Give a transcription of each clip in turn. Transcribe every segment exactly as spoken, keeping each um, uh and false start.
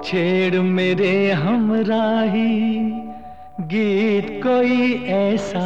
छेड़ मेरे हमराही गीत कोई ऐसा,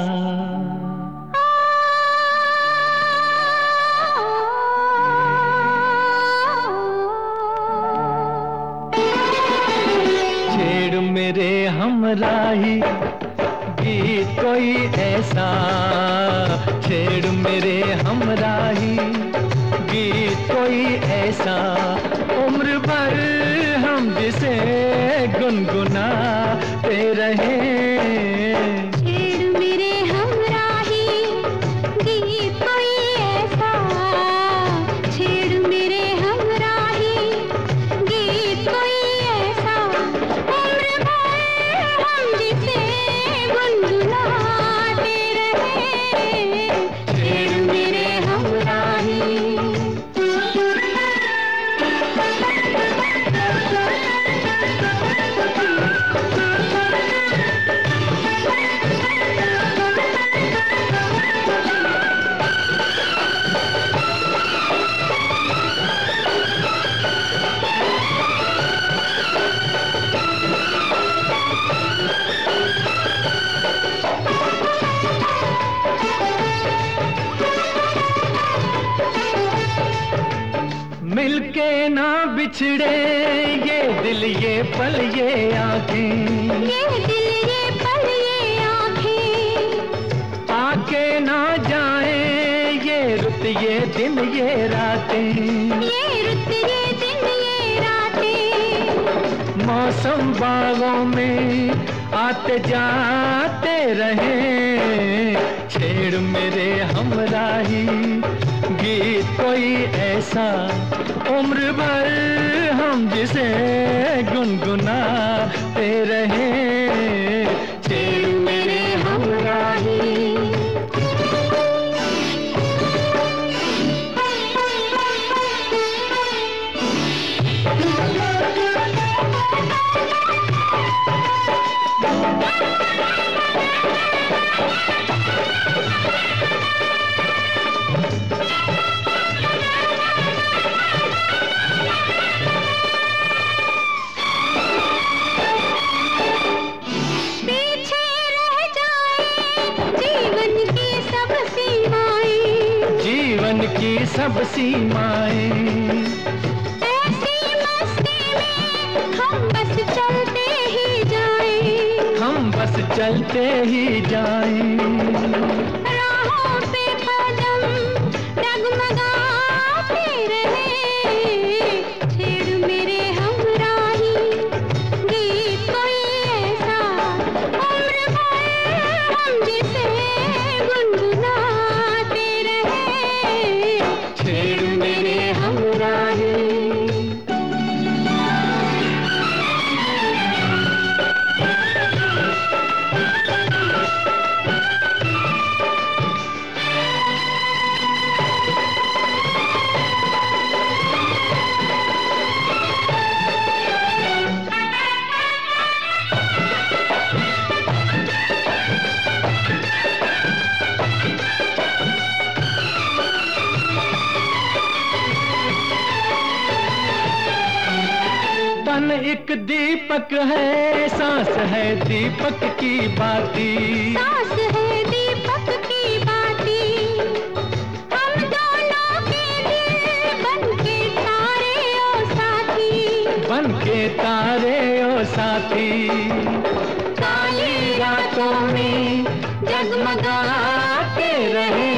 छेड़ मेरे हमराही गीत कोई ऐसा, छेड़ मेरे हमराही गीत कोई ऐसा, उम्र भर हम जिसे गुनगुनाते रहे। छेड़ मेरे हमराही गीत कोई ऐसा, छेड़ मेरे हमराही गीत कोई ऐसा, उम्र भर हम जिसे गुनगुनाते रहे। छेड़ मेरे हमराही। मिलके ना बिछड़े ये दिल ये पल ये आँखें, ये दिल ये पल ये आँखें, आके ना जाए ये रुत ये दिन ये रातें, ये रुत ये दिन ये रातें, मौसम बागों में आते जाते रहे। छेड़ मेरे हमराही गीत कोई ऐसा, उम्र भर हम जिसे गुनगुनाते रहे। छेड़ मेरे हमराही। जीवन की सब सीमाएं, ऐसी मस्ती में हम बस चलते ही जाएं, हम बस चलते ही जाएं। राहों पे कदम डगमगाते रहे। छेड़ मेरे हमराही गीत कोई ऐसा, उम्र भर हम जिसे गुनगुनाते रहे। छेड़ मेरे हमराही। तन एक दीपक है, सांस है दीपक की बाती, सांस है दीपक की बाती, हम दोनों के दिल बनके तारे ओ साथी, बनके तारे ओ साथी। काली रातों में जगमगाते रहे।